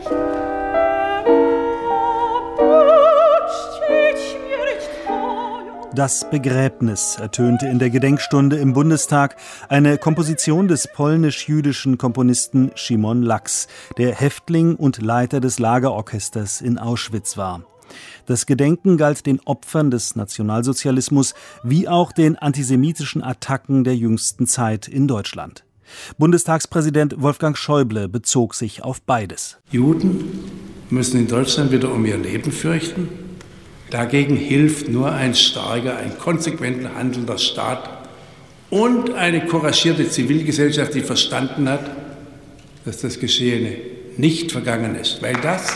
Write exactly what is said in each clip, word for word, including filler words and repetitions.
Das Begräbnis ertönte in der Gedenkstunde im Bundestag, eine Komposition des polnisch-jüdischen Komponisten Szymon Laks, der Häftling und Leiter des Lagerorchesters in Auschwitz war. Das Gedenken galt den Opfern des Nationalsozialismus wie auch den antisemitischen Attacken der jüngsten Zeit in Deutschland. Bundestagspräsident Wolfgang Schäuble bezog sich auf beides. Juden müssen in Deutschland wieder um ihr Leben fürchten. Dagegen hilft nur ein starker, ein konsequent handelnder Staat und eine couragierte Zivilgesellschaft, die verstanden hat, dass das Geschehene nicht vergangen ist. Weil das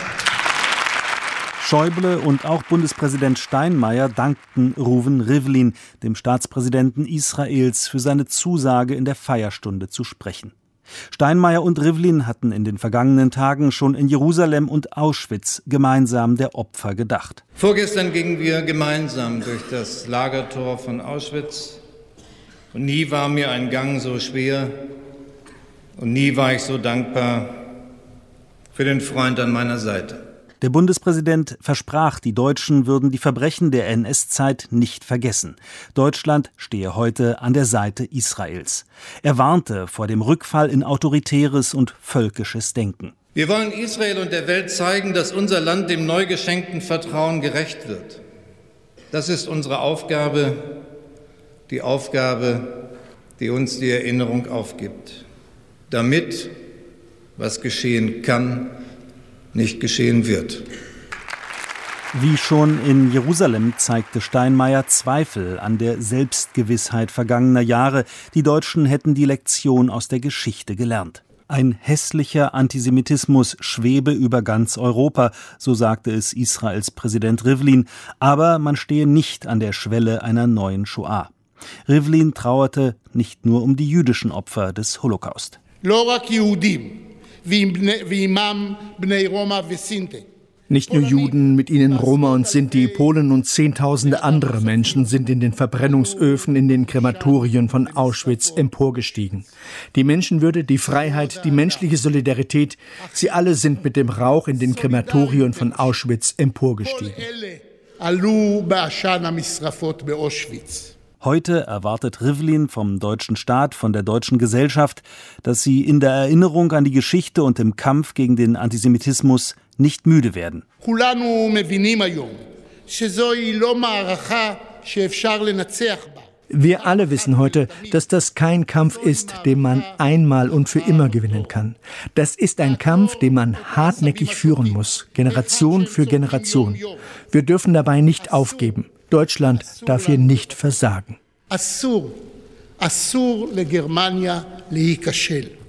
Schäuble und auch Bundespräsident Steinmeier dankten Reuven Rivlin, dem Staatspräsidenten Israels, für seine Zusage, in der Feierstunde zu sprechen. Steinmeier und Rivlin hatten in den vergangenen Tagen schon in Jerusalem und Auschwitz gemeinsam der Opfer gedacht. Vorgestern gingen wir gemeinsam durch das Lagertor von Auschwitz. Und nie war mir ein Gang so schwer und nie war ich so dankbar für den Freund an meiner Seite. Der Bundespräsident versprach, die Deutschen würden die Verbrechen der N S-Zeit nicht vergessen. Deutschland stehe heute an der Seite Israels. Er warnte vor dem Rückfall in autoritäres und völkisches Denken. Wir wollen Israel und der Welt zeigen, dass unser Land dem neu geschenkten Vertrauen gerecht wird. Das ist unsere Aufgabe, die Aufgabe, die uns die Erinnerung aufgibt. Damit, was geschehen kann, nicht geschehen wird. Wie schon in Jerusalem zeigte Steinmeier Zweifel an der Selbstgewissheit vergangener Jahre. Die Deutschen hätten die Lektion aus der Geschichte gelernt. Ein hässlicher Antisemitismus schwebe über ganz Europa, so sagte es Israels Präsident Rivlin. Aber man stehe nicht an der Schwelle einer neuen Shoah. Rivlin trauerte nicht nur um die jüdischen Opfer des Holocaust. Nicht nur Juden, mit ihnen Roma und Sinti, Polen und Zehntausende andere Menschen sind in den Verbrennungsöfen in den Krematorien von Auschwitz emporgestiegen. Die Menschenwürde, die Freiheit, die menschliche Solidarität, sie alle sind mit dem Rauch in den Krematorien von Auschwitz emporgestiegen. Heute erwartet Rivlin vom deutschen Staat, von der deutschen Gesellschaft, dass sie in der Erinnerung an die Geschichte und im Kampf gegen den Antisemitismus nicht müde werden. Wir alle wissen heute, dass das kein Kampf ist, den man einmal und für immer gewinnen kann. Das ist ein Kampf, den man hartnäckig führen muss, Generation für Generation. Wir dürfen dabei nicht aufgeben. Deutschland darf hier nicht versagen. Assur, assur le Germania leikashel.